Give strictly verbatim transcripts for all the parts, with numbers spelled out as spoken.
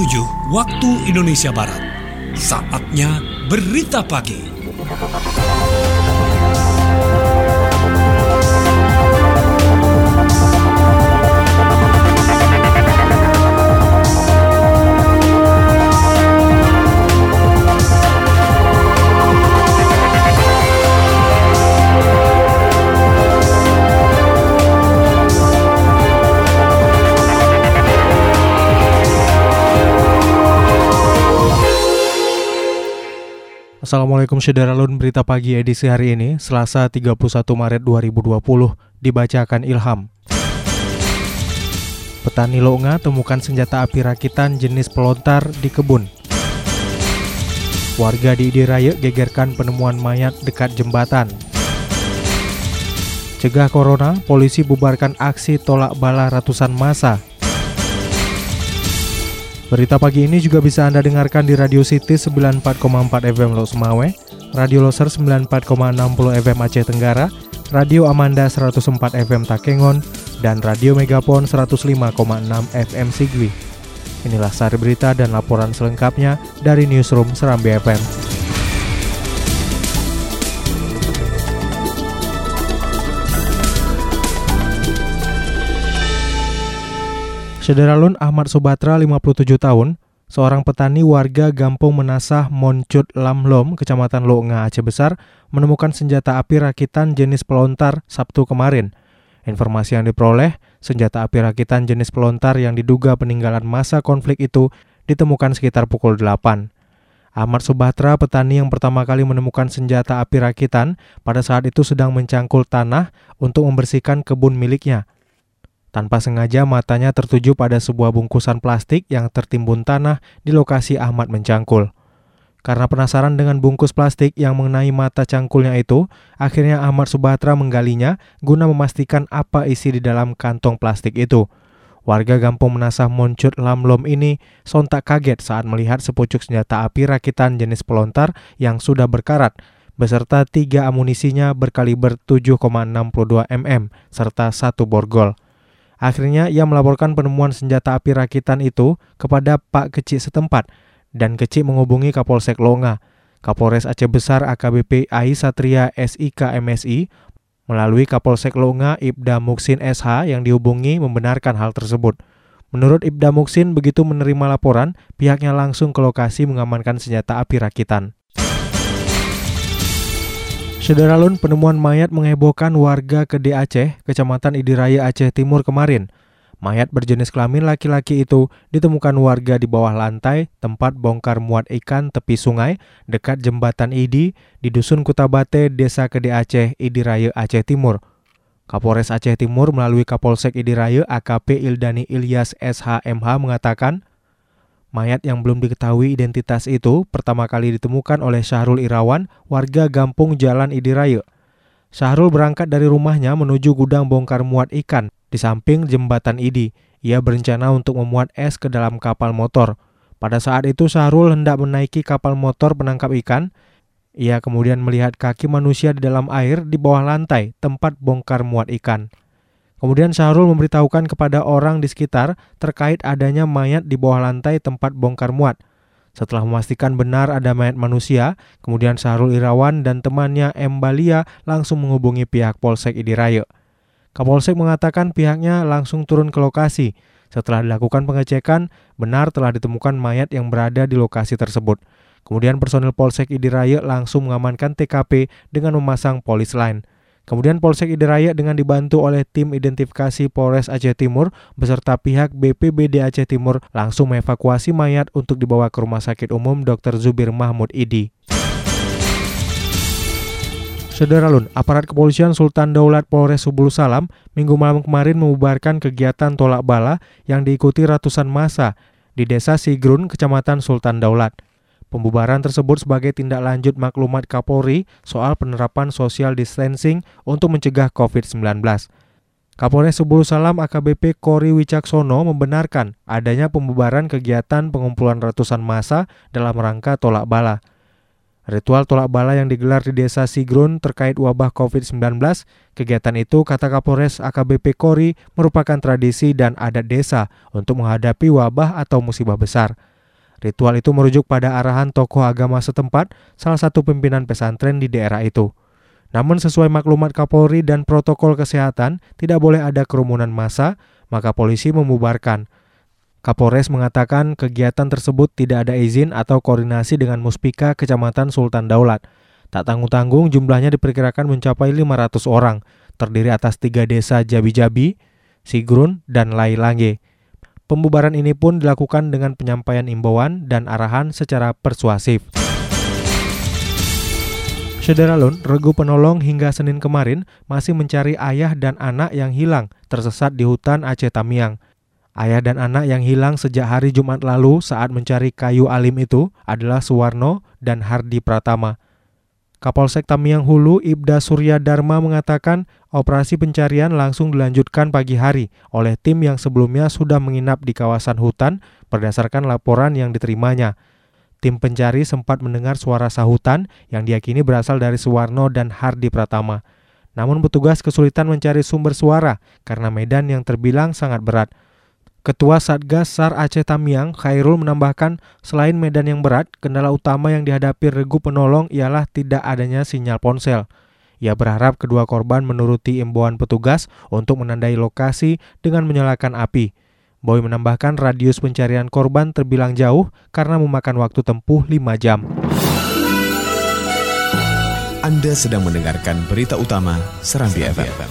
tujuh waktu Indonesia Barat. Saatnya Berita Pagi. Assalamualaikum Syederalun, berita pagi edisi hari ini, Selasa tiga puluh satu Maret dua ribu dua puluh, dibacakan Ilham. Petani Loonga temukan senjata api rakitan jenis pelontar di kebun. Warga di Idiraya gegerkan penemuan mayat dekat jembatan. Cegah Corona, polisi bubarkan aksi tolak bala ratusan massa. Berita pagi ini juga bisa Anda dengarkan di Radio City sembilan puluh empat koma empat F M Lok Sumawe, Radio Loser sembilan puluh empat koma enam puluh F M Aceh Tenggara, Radio Amanda seratus empat F M Takengon, dan Radio Megapon seratus lima koma enam F M Sigwi. Inilah sari berita dan laporan selengkapnya dari Newsroom Serambi F M. Syederalun Ahmad Subatra, lima puluh tujuh tahun, seorang petani warga Gampung Menasah Moncut Lamlom, Kecamatan Loonga, Aceh Besar, menemukan senjata api rakitan jenis pelontar Sabtu kemarin. Informasi yang diperoleh, senjata api rakitan jenis pelontar yang diduga peninggalan masa konflik itu ditemukan sekitar pukul delapan. Ahmad Subatra, petani yang pertama kali menemukan senjata api rakitan, pada saat itu sedang mencangkul tanah untuk membersihkan kebun miliknya. Tanpa sengaja matanya tertuju pada sebuah bungkusan plastik yang tertimbun tanah di lokasi Ahmad mencangkul. Karena penasaran dengan bungkus plastik yang mengenai mata cangkulnya itu, akhirnya Ahmad Subatra menggalinya guna memastikan apa isi di dalam kantong plastik itu. Warga Gampung Menasah Moncut Lamlom ini sontak kaget saat melihat sepucuk senjata api rakitan jenis pelontar yang sudah berkarat, beserta tiga amunisinya berkaliber tujuh koma enam dua milimeter serta satu borgol. Akhirnya ia melaporkan penemuan senjata api rakitan itu kepada Pak Kecik setempat, dan Kecik menghubungi Kapolsek Loonga, Kapolres Aceh Besar A K B P Ai Satria S I K M S I, melalui Kapolsek Loonga Ibda Muksin S H yang dihubungi membenarkan hal tersebut. Menurut Ibda Muksin, begitu menerima laporan, pihaknya langsung ke lokasi mengamankan senjata api rakitan. Syederalun, penemuan mayat menghebohkan warga Kede Aceh, Kecamatan Idiraya Aceh Timur kemarin. Mayat berjenis kelamin laki-laki itu ditemukan warga di bawah lantai tempat bongkar muat ikan tepi sungai dekat jembatan Idi di Dusun Kutabate, Desa Kede Aceh, Idiraya Aceh Timur. Kapolres Aceh Timur melalui Kapolsek Idiraya A K P Ildani Ilyas S H M H mengatakan, mayat yang belum diketahui identitas itu pertama kali ditemukan oleh Syahrul Irawan, warga Gampung Jalan Idiraya. Syahrul berangkat dari rumahnya menuju gudang bongkar muat ikan di samping jembatan Idi. Ia berencana untuk memuat es ke dalam kapal motor. Pada saat itu Syahrul hendak menaiki kapal motor penangkap ikan. Ia kemudian melihat kaki manusia di dalam air di bawah lantai tempat bongkar muat ikan. Kemudian Syahrul memberitahukan kepada orang di sekitar terkait adanya mayat di bawah lantai tempat bongkar muat. Setelah memastikan benar ada mayat manusia, kemudian Syahrul Irawan dan temannya M. Balia langsung menghubungi pihak Polsek Idiraya. Kapolsek mengatakan pihaknya langsung turun ke lokasi. Setelah dilakukan pengecekan, benar telah ditemukan mayat yang berada di lokasi tersebut. Kemudian personil Polsek Idiraya langsung mengamankan T K P dengan memasang polis lain. Kemudian Polsek Idiraya dengan dibantu oleh tim identifikasi Polres Aceh Timur beserta pihak B P B D Aceh Timur langsung mengevakuasi mayat untuk dibawa ke Rumah Sakit Umum Dokter Zubir Mahmud Idi. Syederalun, aparat kepolisian Sultan Daulat Polres Subulu Salam Minggu malam kemarin membubarkan kegiatan tolak bala yang diikuti ratusan massa di Desa Sigrun, Kecamatan Sultan Daulat. Pembubaran tersebut sebagai tindak lanjut maklumat Kapolri soal penerapan social distancing untuk mencegah covid sembilan belas. Kapolres Subulu Salam A K B P Kori Wicaksono membenarkan adanya pembubaran kegiatan pengumpulan ratusan massa dalam rangka tolak bala. Ritual tolak bala yang digelar di Desa Sigrun terkait wabah covid sembilan belas, kegiatan itu, kata Kapolres A K B P Kori, merupakan tradisi dan adat desa untuk menghadapi wabah atau musibah besar. Ritual itu merujuk pada arahan tokoh agama setempat, salah satu pimpinan pesantren di daerah itu. Namun sesuai maklumat Kapolri dan protokol kesehatan, tidak boleh ada kerumunan massa, maka polisi membubarkan. Kapolres mengatakan kegiatan tersebut tidak ada izin atau koordinasi dengan Muspika Kecamatan Sultan Daulat. Tak tanggung-tanggung jumlahnya diperkirakan mencapai lima ratus orang, terdiri atas tiga desa Jabi-Jabi, Sigrun, dan Lai-Lange. Pembubaran ini pun dilakukan dengan penyampaian imbauan dan arahan secara persuasif. Sederalun, regu penolong hingga Senin kemarin masih mencari ayah dan anak yang hilang tersesat di hutan Aceh Tamiang. Ayah dan anak yang hilang sejak hari Jumat lalu saat mencari kayu alim itu adalah Suwarno dan Hardi Pratama. Kapolsek Tamiang Hulu Ibda Surya Dharma mengatakan operasi pencarian langsung dilanjutkan pagi hari oleh tim yang sebelumnya sudah menginap di kawasan hutan berdasarkan laporan yang diterimanya. Tim pencari sempat mendengar suara sahutan yang diyakini berasal dari Suwarno dan Hardi Pratama. Namun petugas kesulitan mencari sumber suara karena medan yang terbilang sangat berat. Ketua Satgas SAR Aceh Tamiang, Khairul, menambahkan selain medan yang berat, kendala utama yang dihadapi regu penolong ialah tidak adanya sinyal ponsel. Ia berharap kedua korban menuruti imbauan petugas untuk menandai lokasi dengan menyalakan api. Boy menambahkan radius pencarian korban terbilang jauh karena memakan waktu tempuh lima jam. Anda sedang mendengarkan berita utama Serambi F M.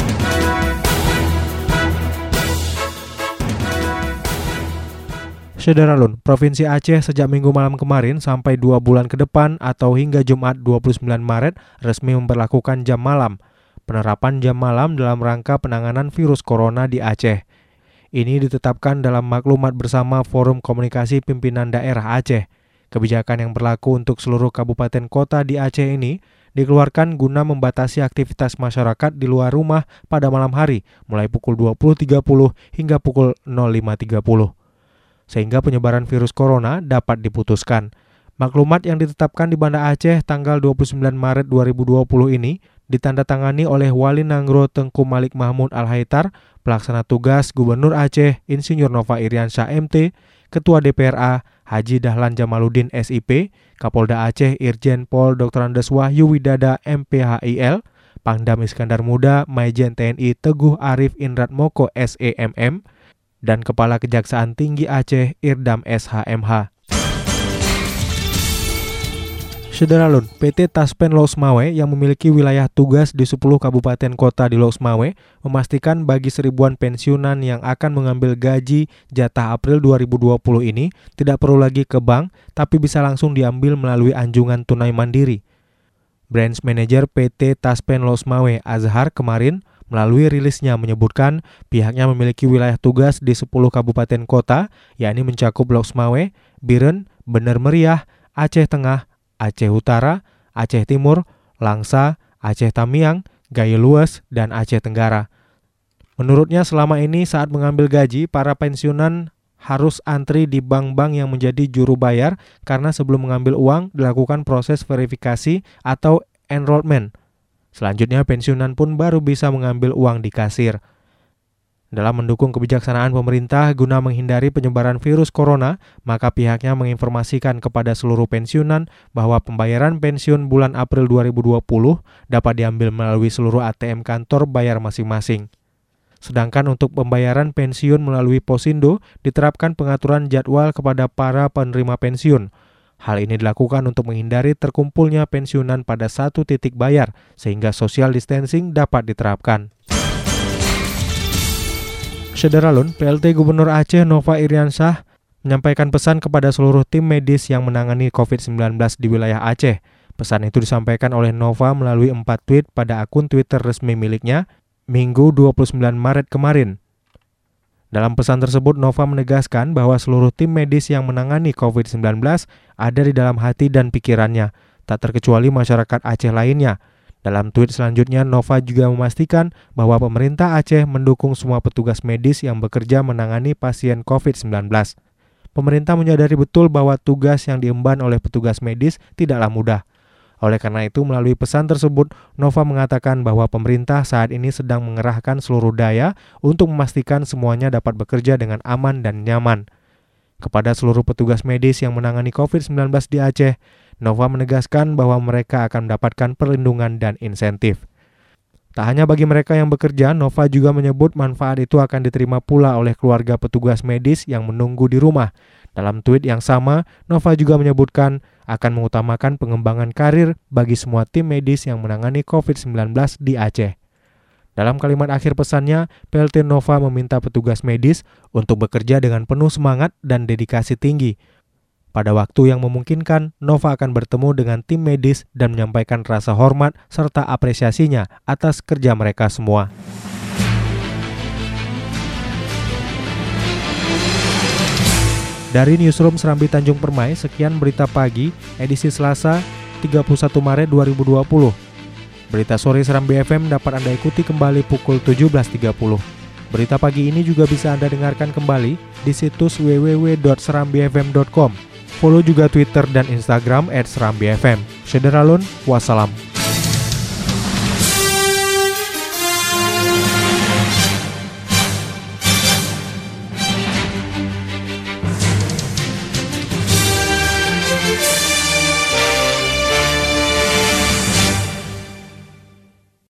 Sederalun, Provinsi Aceh sejak minggu malam kemarin sampai dua bulan ke depan atau hingga Jumat dua puluh sembilan Maret resmi memperlakukan jam malam. Penerapan jam malam dalam rangka penanganan virus corona di Aceh. Ini ditetapkan dalam maklumat bersama Forum Komunikasi Pimpinan Daerah Aceh. Kebijakan yang berlaku untuk seluruh kabupaten kota di Aceh ini dikeluarkan guna membatasi aktivitas masyarakat di luar rumah pada malam hari mulai pukul dua puluh tiga puluh hingga pukul nol lima tiga puluh. Sehingga penyebaran virus corona dapat diputuskan. Maklumat yang ditetapkan di Banda Aceh tanggal dua puluh sembilan Maret dua ribu dua puluh ini ditandatangani oleh Wali Nangro Tengku Malik Mahmud Al-Haitar, Pelaksana Tugas Gubernur Aceh Insinyur Nova Iriansyah M T, Ketua D P R A Haji Dahlan Jamaluddin S I P, Kapolda Aceh Irjen Pol Doktor Andes Wahyu Widada M P H I L, Pangdam Iskandar Muda Maijen T N I Teguh Arif Indrat Moko S E M M, dan Kepala Kejaksaan Tinggi Aceh Irdam S H M H. Sederalun, P T Taspen Losmawe yang memiliki wilayah tugas di sepuluh kabupaten kota di Losmawe memastikan bagi seribuan pensiunan yang akan mengambil gaji jatah April dua ribu dua puluh ini tidak perlu lagi ke bank, tapi bisa langsung diambil melalui anjungan tunai mandiri. Branch Manager P T Taspen Losmawe Azhar kemarin melalui rilisnya menyebutkan pihaknya memiliki wilayah tugas di sepuluh kabupaten kota, yakni mencakup Losmawe, Biren, Bener Meriah, Aceh Tengah, Aceh Utara, Aceh Timur, Langsa, Aceh Tamiang, Gayo Luas, dan Aceh Tenggara. Menurutnya selama ini saat mengambil gaji, para pensiunan harus antri di bank-bank yang menjadi juru bayar karena sebelum mengambil uang dilakukan proses verifikasi atau enrollment. Selanjutnya pensiunan pun baru bisa mengambil uang di kasir. Dalam mendukung kebijaksanaan pemerintah guna menghindari penyebaran virus corona, maka pihaknya menginformasikan kepada seluruh pensiunan bahwa pembayaran pensiun bulan April dua ribu dua puluh dapat diambil melalui seluruh A T M kantor bayar masing-masing. Sedangkan untuk pembayaran pensiun melalui Posindo diterapkan pengaturan jadwal kepada para penerima pensiun. Hal ini dilakukan untuk menghindari terkumpulnya pensiunan pada satu titik bayar sehingga social distancing dapat diterapkan. Sederalun, P L T Gubernur Aceh Nova Iriansyah menyampaikan pesan kepada seluruh tim medis yang menangani covid sembilan belas di wilayah Aceh. Pesan itu disampaikan oleh Nova melalui empat tweet pada akun Twitter resmi miliknya Minggu dua puluh sembilan Maret kemarin. Dalam pesan tersebut, Nova menegaskan bahwa seluruh tim medis yang menangani covid sembilan belas ada di dalam hati dan pikirannya, tak terkecuali masyarakat Aceh lainnya. Dalam tweet selanjutnya, Nova juga memastikan bahwa pemerintah Aceh mendukung semua petugas medis yang bekerja menangani pasien covid sembilan belas. Pemerintah menyadari betul bahwa tugas yang diemban oleh petugas medis tidaklah mudah. Oleh karena itu, melalui pesan tersebut, Nova mengatakan bahwa pemerintah saat ini sedang mengerahkan seluruh daya untuk memastikan semuanya dapat bekerja dengan aman dan nyaman. Kepada seluruh petugas medis yang menangani covid sembilan belas di Aceh, Nova menegaskan bahwa mereka akan mendapatkan perlindungan dan insentif. Tak hanya bagi mereka yang bekerja, Nova juga menyebut manfaat itu akan diterima pula oleh keluarga petugas medis yang menunggu di rumah. Dalam tweet yang sama, Nova juga menyebutkan akan mengutamakan pengembangan karir bagi semua tim medis yang menangani covid sembilan belas di Aceh. Dalam kalimat akhir pesannya, P L T Nova meminta petugas medis untuk bekerja dengan penuh semangat dan dedikasi tinggi. Pada waktu yang memungkinkan, Nova akan bertemu dengan tim medis dan menyampaikan rasa hormat serta apresiasinya atas kerja mereka semua. Dari Newsroom Serambi Tanjung Permai, sekian berita pagi, edisi Selasa, tiga puluh satu Maret dua ribu dua puluh. Berita sore Serambi F M dapat Anda ikuti kembali pukul tujuh belas tiga puluh. Berita pagi ini juga bisa Anda dengarkan kembali di situs w w w dot serambi f m dot com. Follow juga Twitter dan Instagram at serambi f m. Syederalun, wassalam.